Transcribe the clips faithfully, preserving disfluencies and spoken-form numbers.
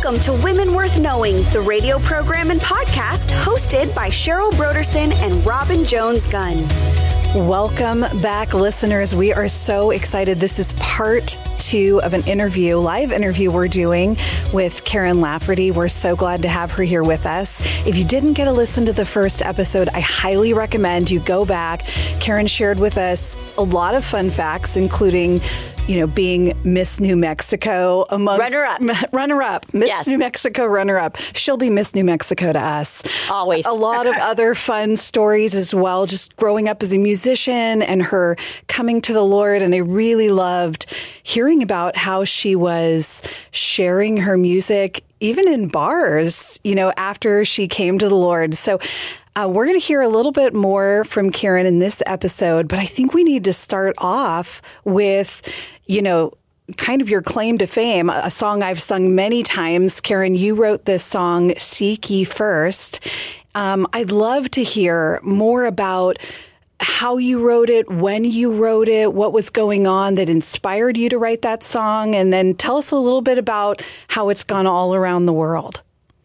Welcome to Women Worth Knowing, the radio program and podcast hosted by Cheryl Broderson and Robin Jones-Gunn. Welcome back, listeners. We are so excited. This is part two of an interview, live interview we're doing with Karen Lafferty. We're so glad to have her here with us. If you didn't get to listen to the first episode, I highly recommend you go back. Karen shared with us a lot of fun facts, including you know, being Miss New Mexico amongst runner-up, runner-up, Miss yes. New Mexico runner-up. She'll be Miss New Mexico to us. Always. A lot of other fun stories as well, just growing up as a musician and her coming to the Lord. And I really loved hearing about how she was sharing her music, even in bars, you know, after she came to the Lord. So Uh, we're going to hear a little bit more from Karen in this episode, but I think we need to start off with, you know, kind of your claim to fame, a song I've sung many times. Karen, you wrote this song, Seek Ye First. Um, I'd love to hear more about how you wrote it, when you wrote it, what was going on that inspired you to write that song, and then tell us a little bit about how it's gone all around the world.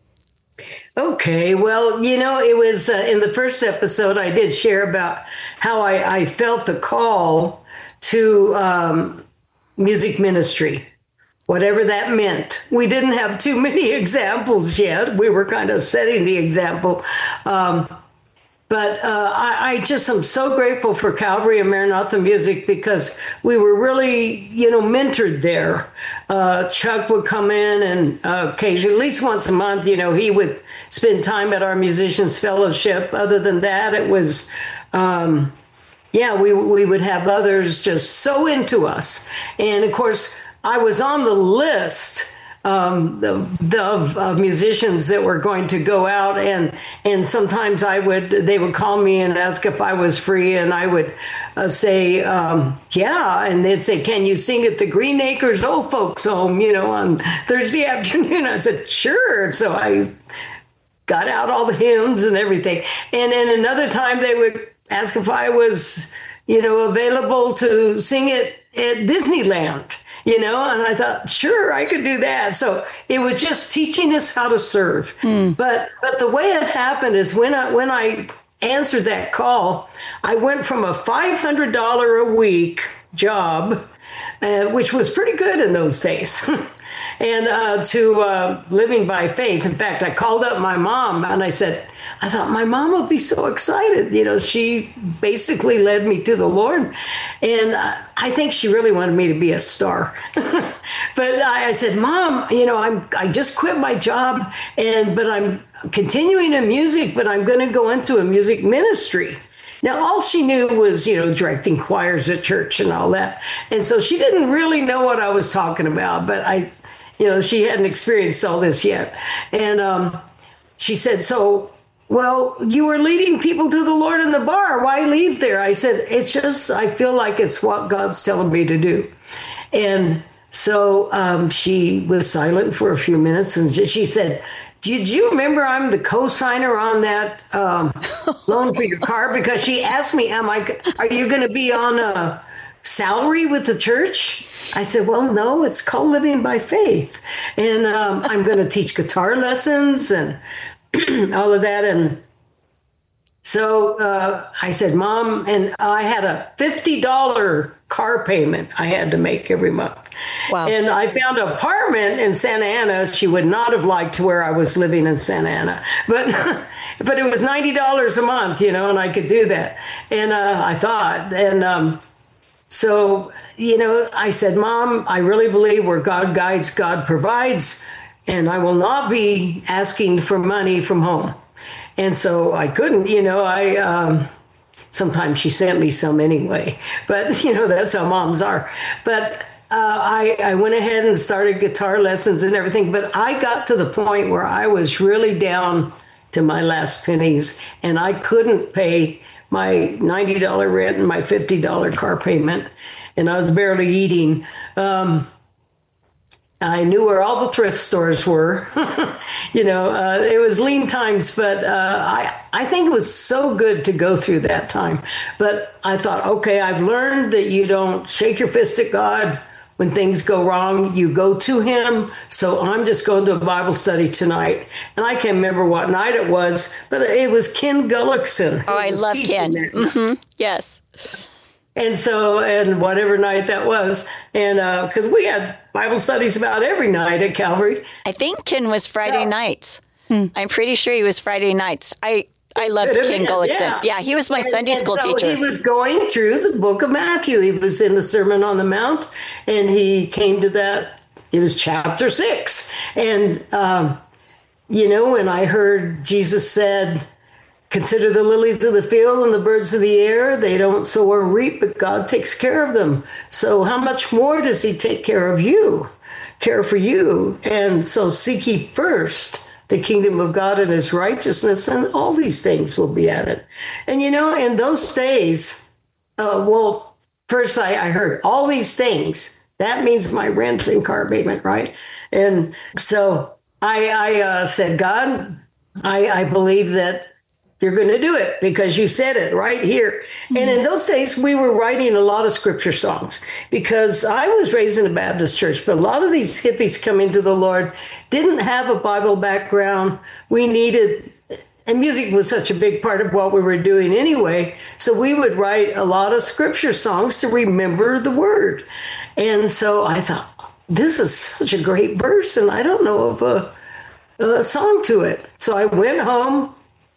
Okay, well, you know, it was uh, in the first episode I did share about how I, I felt the call to um, music ministry, whatever that meant. We didn't have too many examples yet. We were kind of setting the example. Um, but uh, I, I just am so grateful for Calvary and Maranatha Music because we were really, you know, mentored there. Uh, Chuck would come in and uh, occasionally, at least once a month, you know, he would spend time at our Musicians Fellowship. Other than that, it was, um, yeah, we we would have others just so into us. And of course, I was on the list um, the, the, of, of musicians that were going to go out, and and sometimes I would they would call me and ask if I was free, and I would uh, say um, yeah, and they'd say, "Can you sing at the Green Acres Old Folks Home?" You know, on Thursday afternoon. I said, "Sure." So I got out all the hymns and everything, and then another time they would ask if I was, you know, available to sing at at Disneyland. You know, and I thought, sure, I could do that. So it was just teaching us how to serve. Mm. But but the way it happened is when I when I answered that call, I went from a five hundred dollars a week job, uh, which was pretty good in those days, and uh, to uh, living by faith. In fact, I called up my mom and I said, I thought my mom would be so excited. You know, she basically led me to the Lord. And uh, I think she really wanted me to be a star. But I, I said, Mom, you know, I'm I just quit my job, and but I'm continuing in music, but I'm going to go into a music ministry. Now, all she knew was, you know, directing choirs at church and all that. And so she didn't really know what I was talking about. But I, you know, she hadn't experienced all this yet. And um, she said, so, well, you were leading people to the Lord in the bar. Why leave there? I said, it's just, I feel like it's what God's telling me to do. And so um, she was silent for a few minutes, and she said, did you remember I'm the co-signer on that um, loan for your car? Because she asked me, am I, are you going to be on a salary with the church? I said, well, no, it's called Living by Faith. And um, I'm going to teach guitar lessons and all of that. And so uh, I said, Mom, and I had a fifty dollars car payment I had to make every month. Wow. And I found an apartment in Santa Ana. She would not have liked where I was living in Santa Ana, but but it was ninety dollars a month, you know, and I could do that. And uh, I thought, and um, so, you know, I said, Mom, I really believe where God guides, God provides. And I will not be asking for money from home. And so I couldn't, you know, I, um, sometimes she sent me some anyway, but you know, that's how moms are. But uh, I, I went ahead and started guitar lessons and everything, but I got to the point where I was really down to my last pennies, and I couldn't pay my ninety dollars rent and my fifty dollars car payment. And I was barely eating. Um, I knew where all the thrift stores were. you know, uh, it was lean times, but uh, I, I think it was so good to go through that time. But I thought, okay, I've learned that you don't shake your fist at God when things go wrong, you go to him. So I'm just going to a Bible study tonight. And I can't remember what night it was, but it was Ken Gullickson. Oh, I love Ken. Mm-hmm. Yes. And so, and whatever night that was, and because uh, we had Bible studies about every night at Calvary. I think Ken was Friday so, nights. Hmm. I'm pretty sure he was Friday nights. I, I loved Ken Gullickson. Yeah. yeah, he was my and, Sunday and school so teacher. He was going through the book of Matthew. He was in the Sermon on the Mount, and he came to that. It was chapter six. And, um, you know, when I heard Jesus said, consider the lilies of the field and the birds of the air. They don't sow or reap, but God takes care of them. So how much more does he take care of you, care for you? And so seek ye first the kingdom of God and his righteousness, and all these things will be added. And, you know, in those days, uh, well, first I, I heard all these things. That means my rent and car payment, right? And so I, I uh, said, God, I, I believe that you're going to do it because you said it right here. Mm-hmm. And in those days, we were writing a lot of scripture songs because I was raised in a Baptist church, but a lot of these hippies coming to the Lord didn't have a Bible background. We needed, and music was such a big part of what we were doing anyway. So we would write a lot of scripture songs to remember the word. And so I thought, this is such a great verse, and I don't know of a, a song to it. So I went home.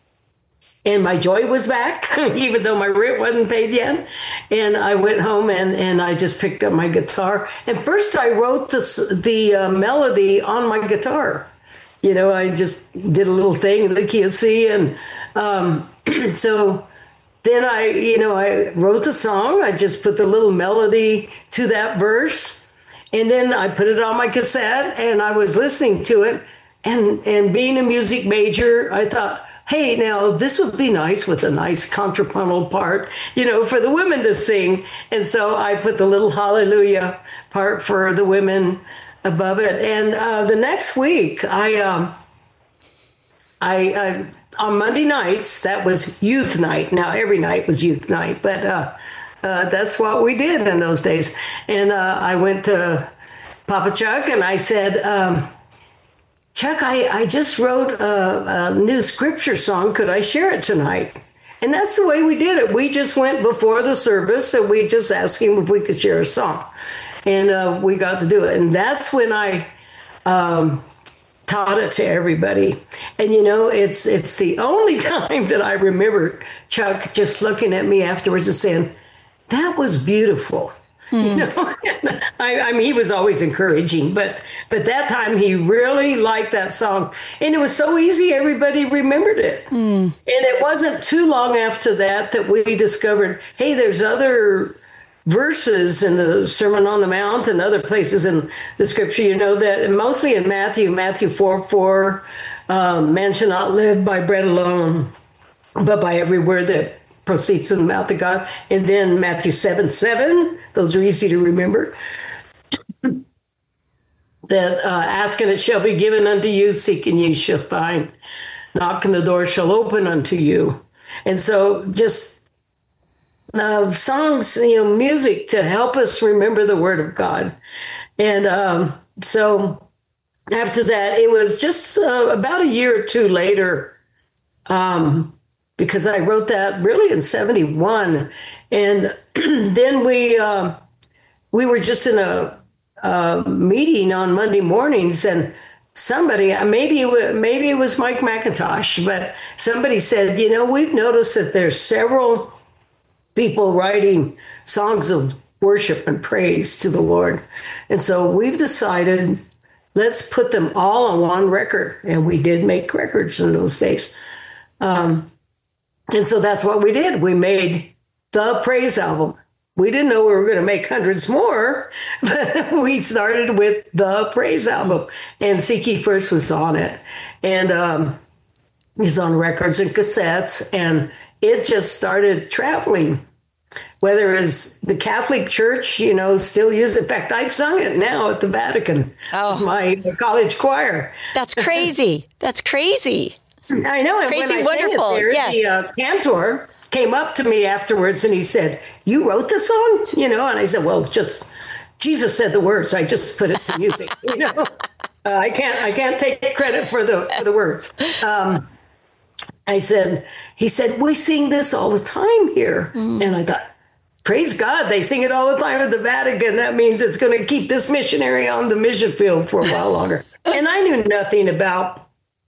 And my joy was back, even though my rent wasn't paid yet. And I went home and, and I just picked up my guitar. And first I wrote the, the uh, melody on my guitar. You know, I just did a little thing in the key of C. And um, so then I, you know, I wrote the song. I just put the little melody to that verse. And then I put it on my cassette and I was listening to it. And, and being a music major, I thought, hey, now this would be nice with a nice contrapuntal part, you know, for the women to sing. And so I put the little hallelujah part for the women above it. And uh, the next week, I, um, I, I, on Monday nights, that was youth night. Now, every night was youth night, but uh, uh, that's what we did in those days. And uh, I went to Papa Chuck and I said, um, Chuck, I, I just wrote a, a new scripture song. Could I share it tonight? And that's the way we did it. We just went before the service and we just asked him if we could share a song. And uh, we got to do it. And that's when I um, taught it to everybody. And, you know, it's it's the only time that I remember Chuck just looking at me afterwards and saying, that was beautiful. Mm. You know, I, I mean, he was always encouraging, but but that time he really liked that song. And it was so easy, everybody remembered it. Mm. And it wasn't too long after that that we discovered, hey, there's other verses in the Sermon on the Mount and other places in the scripture, you know, that mostly in Matthew, Matthew four four, um, man shall not live by bread alone, but by every word that proceeds from the mouth of God. And then Matthew seven seven, those are easy to remember. That uh, ask and it shall be given unto you, seek and you shall find, knock and the door shall open unto you. And so just uh, songs, you know, music to help us remember the word of God. And um, so after that, it was just uh, about a year or two later, um, because I wrote that really in seventy-one. And then we uh, we were just in a, a meeting on Monday mornings, and somebody, maybe it was, maybe it was Mike McIntosh, but somebody said, you know, we've noticed that there's several people writing songs of worship and praise to the Lord. And so we've decided, let's put them all on one record. And we did make records in those days. Um, And so that's what we did. We made the praise album. We didn't know we were going to make hundreds more, but we started with the praise album. And Seek Ye First was on it. And um, it's on records and cassettes. And it just started traveling. Whether it's the Catholic Church, you know, still use it. In fact, I've sung it now at the Vatican. Oh, my college choir. That's crazy. That's crazy. I know. And Crazy, when I wonderful. Sang it there, yes. The uh, cantor came up to me afterwards and he said, "You wrote the song?" You know, and I said, "Well, just Jesus said the words. I just put it to music. You know, uh, I can't I can't take credit for the for the words. Um, I said, he said, we sing this all the time here, mm. and I thought, praise God, they sing it all the time at the Vatican. That means it's going to keep this missionary on the mission field for a while longer. And I knew nothing about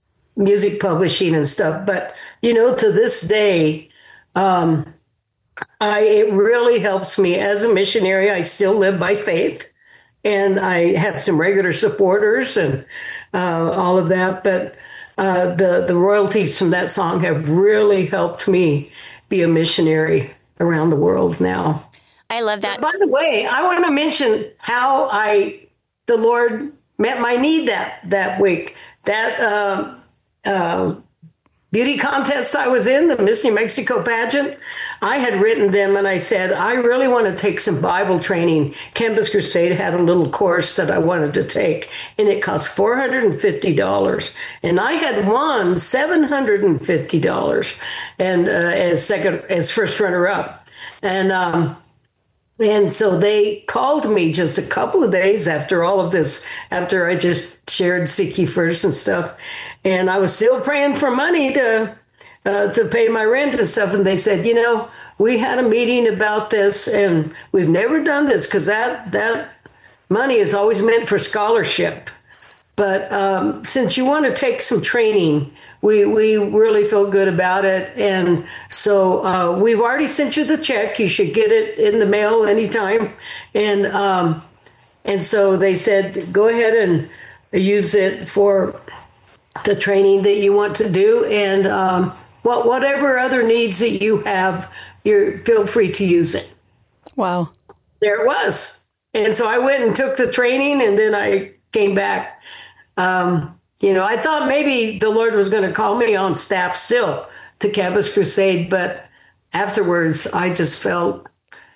music publishing and stuff, but you know, to this day, um, I, it really helps me as a missionary. I still live by faith, and I have some regular supporters and uh, all of that. But uh, the, the royalties from that song have really helped me be a missionary around the world now. I love that. But by the way, I want to mention how I, the Lord met my need that, that week. That uh, uh, beauty contest I was in, the Miss New Mexico pageant, I had written them and I said, I really want to take some Bible training. Campus Crusade had a little course that I wanted to take, and it cost four hundred fifty dollars. And I had won seven hundred fifty dollars and uh, as second, as first runner up. And, um, and so they called me just a couple of days after all of this, after I just shared Seek Ye First and stuff. And I was still praying for money to uh, to pay my rent and stuff. And they said, you know, we had a meeting about this, and we've never done this because that that money is always meant for scholarship. But um, since you want to take some training, we we really feel good about it. And so uh, we've already sent you the check. You should get it in the mail anytime. And um, and so they said, go ahead and use it for the training that you want to do, and um, well, whatever other needs that you have, you feel free to use it. Wow. There it was. And so I went and took the training, and then I came back. Um, you know, I thought maybe the Lord was going to call me on staff still to Campus Crusade, but afterwards I just felt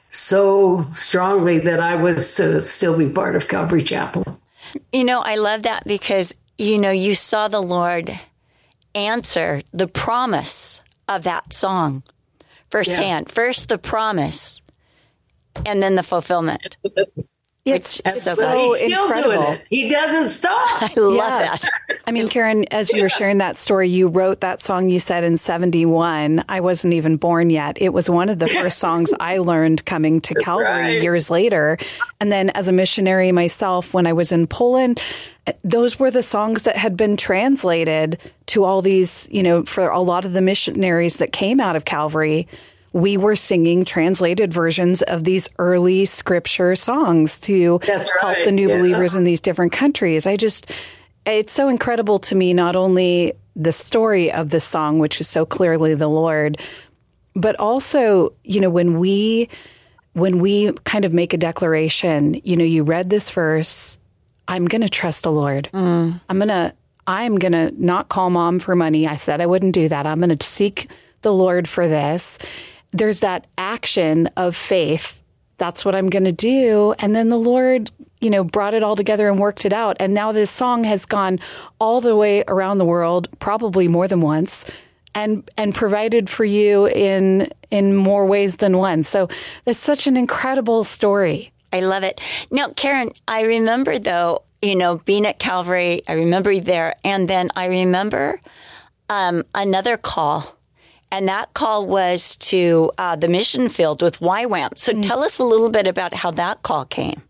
so strongly that I was to still be part of Calvary Chapel. You know, I love that because, you know, you saw the Lord answer the promise of that song firsthand. Yeah. First the promise, and then the fulfillment. It's, it's so, so He's still incredible. Doing it. He doesn't stop. I love yeah. that. I mean, Karen, as you were sharing that story, you wrote that song, you said, in seventy-one. I wasn't even born yet. It was one of the first songs I learned coming to Calvary right. years later. And then as a missionary myself, when I was in Poland, those were the songs that had been translated to all these, you know, for a lot of the missionaries that came out of Calvary. We were singing translated versions of these early scripture songs to That's right. help the new yeah. believers in these different countries. I just, it's so incredible to me, not only the story of this song, which is so clearly the Lord, but also, you know, when we, when we kind of make a declaration, you know, you read this verse, I'm going to trust the Lord. Mm. I'm going to, I'm going to not call mom for money. I said I wouldn't do that. I'm going to seek the Lord for this. There's that action of faith. That's what I'm going to do. And then the Lord, you know, brought it all together and worked it out. And now this song has gone all the way around the world, probably more than once, and and provided for you in in more ways than one. So that's such an incredible story. I love it. Now, Karen, I remember, though, you know, being at Calvary, I remember you there. And then I remember um, another call. And that call was to uh, the mission field with Y WAM. So mm. tell us a little bit about how that call came.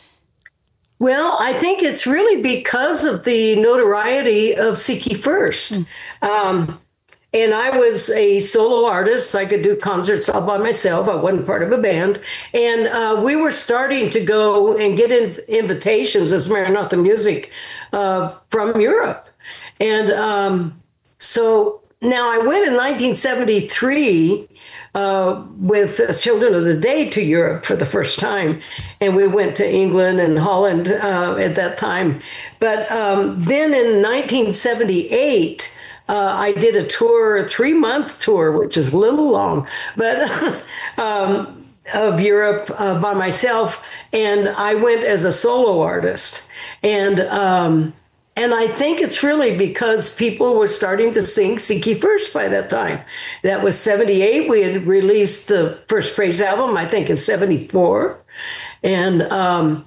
Well, I think it's really because of the notoriety of Seek Ye First. Mm. Um, and I was a solo artist. I could do concerts all by myself. I wasn't part of a band. And uh, we were starting to go and get in invitations as Maranatha Music uh, from Europe. And um, so... Now, I went in nineteen seventy-three uh, with Children of the Day to Europe for the first time. And we went to England and Holland uh, at that time. But um, then in nineteen seventy-eight, uh, I did a tour, a three-month tour, which is a little long, but um, of Europe uh, by myself. And I went as a solo artist. And um And I think it's really because people were starting to sing Seek Ye First by that time. That was seventy-eight. We had released the first Praise album, I think, in seventy-four. And um,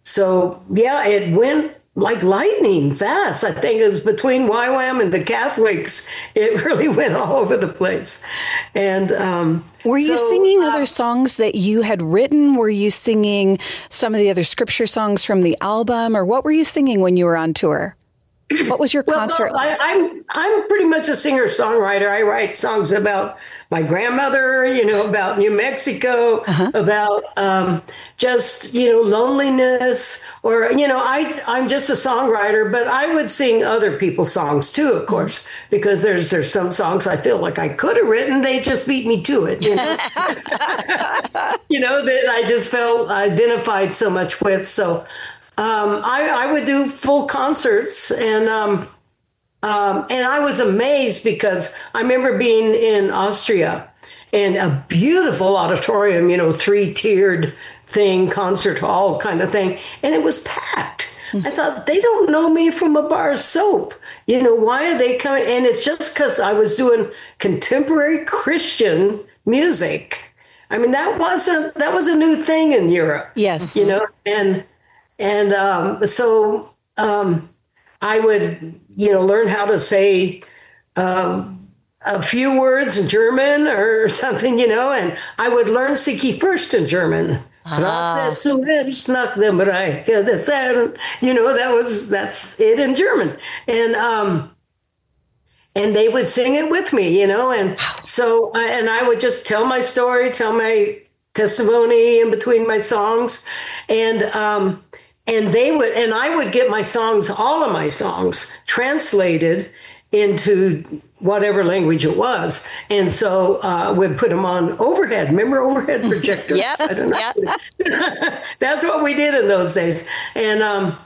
so yeah, it went like lightning fast. I think it was between Y WAM and the Catholics. It really went all over the place. And um, were you so, singing uh, other songs that you had written? Were you singing some of the other scripture songs from the album, or what were you singing when you were on tour? What was your well, concert no, like? I, I'm I'm pretty much a singer songwriter. I write songs about my grandmother, you know, about New Mexico, uh-huh. about um, just you know loneliness, or you know, I I'm just a songwriter, but I would sing other people's songs too, of course, because there's there's some songs I feel like I could have written, they just beat me to it, you know, you know that I just felt identified so much with, so. Um, I, I would do full concerts, and um, um, and I was amazed because I remember being in Austria in a beautiful auditorium, you know, three-tiered thing, concert hall kind of thing, and it was packed. I thought, they don't know me from a bar of soap. You know, why are they coming? And it's just because I was doing contemporary Christian music. I mean, that wasn't that was a new thing in Europe. Yes, you know, and. And um, so um, I would, you know, learn how to say um, a few words in German or something, you know, and I would learn Siki first in German. Ah. You know, that was that's it in German, and um, and they would sing it with me, you know, and so and I would just tell my story, tell my testimony in between my songs, and. Um, And they would, and I would get my songs, all of my songs, translated into whatever language it was, and so uh, we'd put them on overhead. Remember overhead projector? Yep. I don't know. Yep. That's what we did in those days, and um,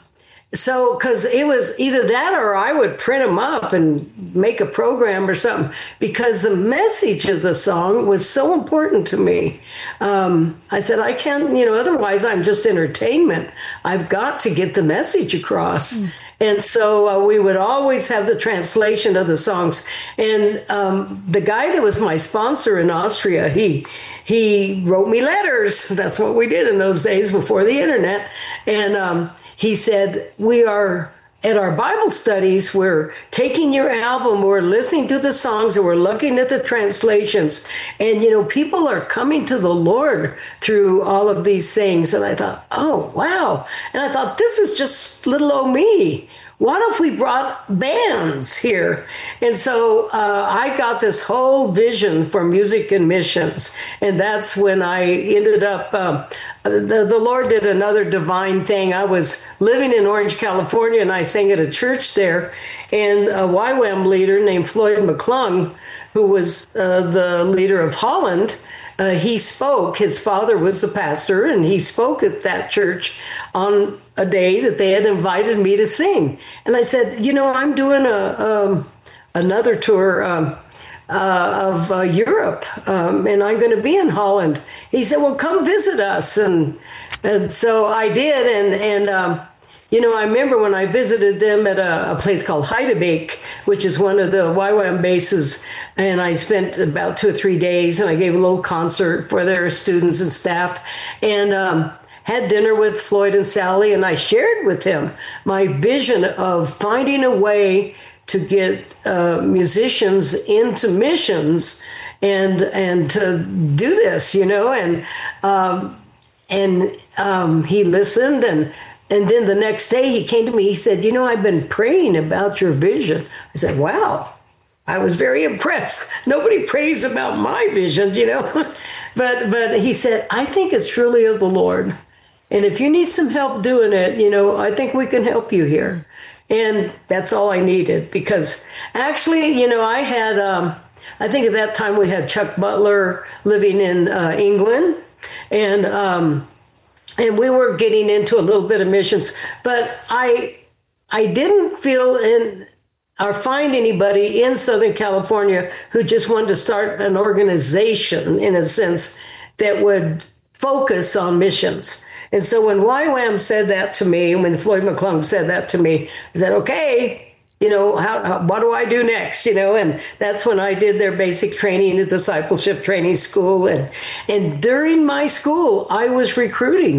so because it was either that or I would print them up and make a program or something, because the message of the song was so important to me. Um, I said, I can't, you know, otherwise I'm just entertainment. I've got to get the message across. Mm. And so uh, we would always have the translation of the songs. And um, the guy that was my sponsor in Austria, he he wrote me letters. That's what we did in those days before the internet. And um, he said, we are at our Bible studies, we're taking your album, we're listening to the songs, and we're looking at the translations. And, you know, people are coming to the Lord through all of these things. And I thought, oh, wow. And I thought, this is just little old me. What if we brought bands here? And so uh, I got this whole vision for music and missions. And that's when I ended up, um, the, the Lord did another divine thing. I was living in Orange, California, and I sang at a church there. And a Y WAM leader named Floyd McClung, who was uh, the leader of Holland, uh, he spoke. His father was the pastor, and he spoke at that church on a day that they had invited me to sing. And I said, you know, I'm doing a um, another tour um, uh, of uh, Europe, um, and I'm going to be in Holland. He said, well, come visit us. And and so I did. And, and um, you know, I remember when I visited them at a, a place called Heidebeek, which is one of the Y WAM bases, and I spent about two or three days, and I gave a little concert for their students and staff, and um, had dinner with Floyd and Sally, and I shared with him my vision of finding a way to get uh, musicians into missions and and to do this, you know, and um, and um, he listened, and and then the next day he came to me. He said, you know, I've been praying about your vision. I said, wow. I was very impressed. Nobody prays about my vision, you know, but but he said, I think it's truly of the Lord. And if you need some help doing it, you know, I think we can help you here. And that's all I needed, because actually, you know, I had, um, I think at that time we had Chuck Butler living in uh, England, and um, and we were getting into a little bit of missions, but I I didn't feel in or find anybody in Southern California who just wanted to start an organization, in a sense, that would focus on missions. And so when Y WAM said that to me, when Floyd McClung said that to me, I said, okay, you know, how, how, what do I do next? You know, and that's when I did their basic training at Discipleship Training School. And, and during my school, I was recruiting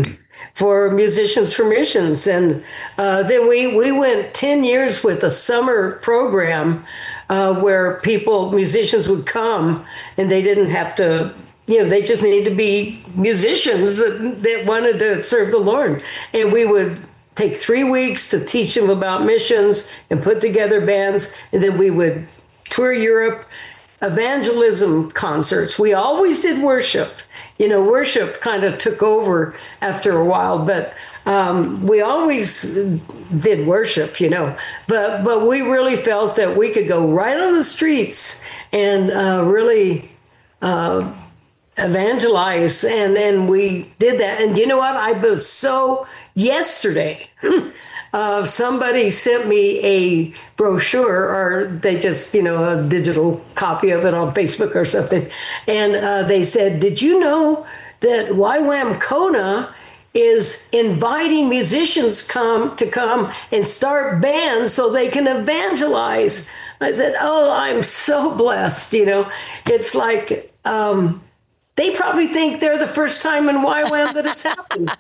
for Musicians for Missions. And uh, then we, we went ten years with a summer program uh, where people, musicians would come and they didn't have to, you know, they just needed to be musicians that, that wanted to serve the Lord. And we would take three weeks to teach them about missions and put together bands. And then we would tour Europe, evangelism concerts. We always did worship. You know, worship kind of took over after a while, but um, we always did worship, you know. But but we really felt that we could go right on the streets and uh, really uh, evangelize, and, and we did that. And you know what? I was so, yesterday, Uh, somebody sent me a brochure, or they just, you know, a digital copy of it on Facebook or something. And uh, they said, did you know that Y WAM Kona is inviting musicians come to come and start bands so they can evangelize? I said, oh, I'm so blessed. You know, it's like um, they probably think they're the first time in Y WAM that it's happened.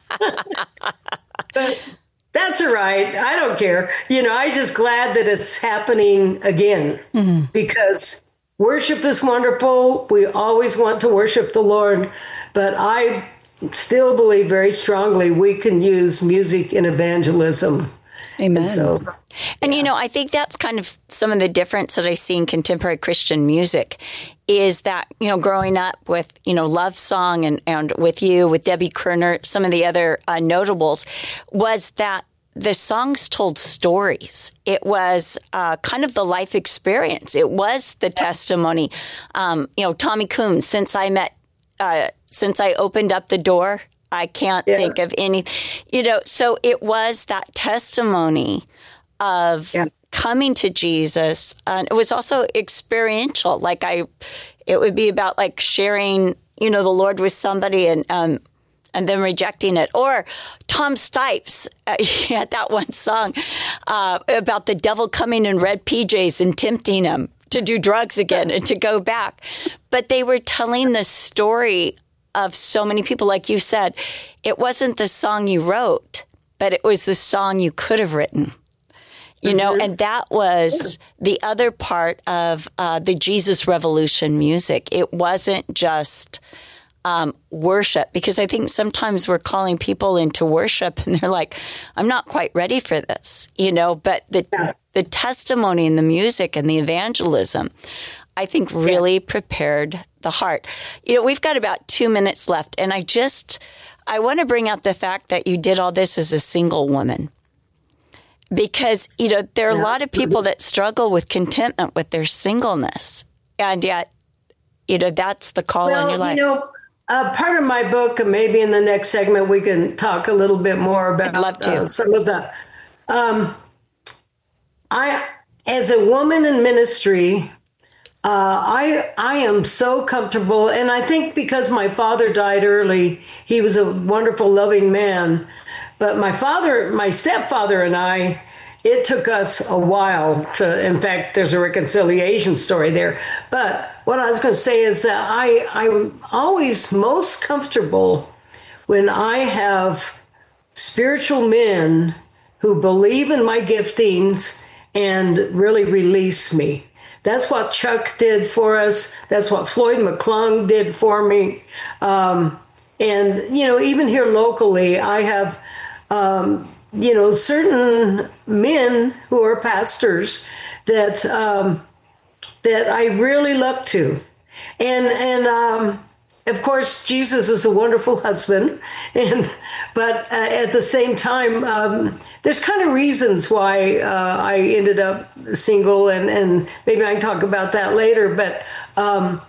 But that's all right. I don't care. You know, I'm just glad that it's happening again, mm-hmm. because worship is wonderful. We always want to worship the Lord, but I still believe very strongly we can use music in evangelism. Amen. And so, And, you know, I think that's kind of some of the difference that I see in contemporary Christian music is that, you know, growing up with, you know, Love Song and, and with you, with Debbie Kerner, some of the other uh, notables, was that the songs told stories. It was uh, kind of the life experience. It was the testimony. Um, you know, Tommy Coombs, since I met, uh, since I opened up the door, I can't yeah. think of any, you know, so it was that testimony of yeah. coming to Jesus. And it was also experiential. Like I, it would be about like sharing, you know, the Lord with somebody and, um, and then rejecting it. Or Tom Stipes, uh, he had that one song uh, about the devil coming in red P Js and tempting him to do drugs again and to go back. But they were telling the story of so many people. Like you said, it wasn't the song you wrote, but it was the song you could have written. You know, mm-hmm. and that was the other part of uh, the Jesus Revolution music. It wasn't just um, worship, because I think sometimes we're calling people into worship and they're like, I'm not quite ready for this, you know, but the yeah. the testimony and the music and the evangelism, I think really yeah. prepared the heart. You know, we've got about two minutes left, and I just, I want to bring out the fact that you did all this as a single woman. Because, you know, there are yeah. a lot of people that struggle with contentment with their singleness. And yet, you know, that's the call well, in your life. You know, uh, part of my book, and maybe in the next segment, we can talk a little bit more about I'd love to. Uh, some of the. Um, I, as a woman in ministry, uh, I I am so comfortable. And I think because my father died early, he was a wonderful, loving man. But my father, my stepfather and I, it took us a while to, in fact, there's a reconciliation story there. But what I was going to say is that I, I'm always most comfortable when I have spiritual men who believe in my giftings and really release me. That's what Chuck did for us. That's what Floyd McClung did for me. Um, and, you know, even here locally, I have... Um, you know, certain men who are pastors that um, that I really look to, and and um, of course Jesus is a wonderful husband, and but uh, at the same time, um, there's kind of reasons why uh, I ended up single, and and maybe I can talk about that later, but. Um,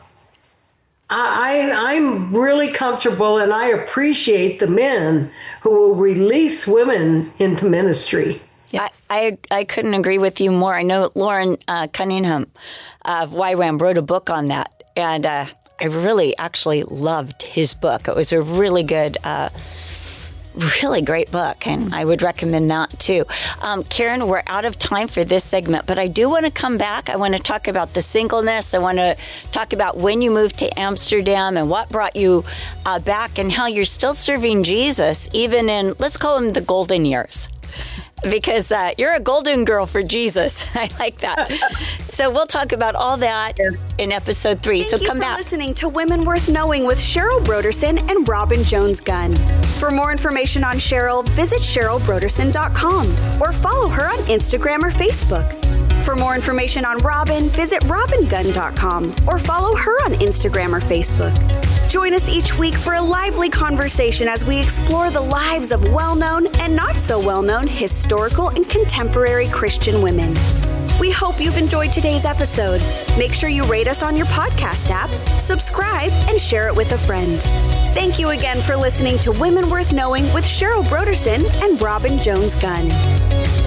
I, I'm really comfortable, and I appreciate the men who will release women into ministry. Yes. I, I I couldn't agree with you more. I know Lauren uh, Cunningham of Y WAM wrote a book on that, and uh, I really actually loved his book. It was a really good uh, really great book, and I would recommend that too. Um, Karen, we're out of time for this segment, but I do want to come back. I want to talk about the singleness. I want to talk about when you moved to Amsterdam and what brought you uh, back, and how you're still serving Jesus, even in, let's call them the golden years. Because uh, you're a golden girl for Jesus. I like that. So we'll talk about all that in episode three. Thank so come you for back. listening to Women Worth Knowing with Cheryl Broderson and Robin Jones-Gunn. For more information on Cheryl, visit cheryl broderson dot com or follow her on Instagram or Facebook. For more information on Robin, visit robin gunn dot com or follow her on Instagram or Facebook. Join us each week for a lively conversation as we explore the lives of well-known and not so well-known historical and contemporary Christian women. We hope you've enjoyed today's episode. Make sure you rate us on your podcast app, subscribe, and share it with a friend. Thank you again for listening to Women Worth Knowing with Cheryl Broderson and Robin Jones-Gunn.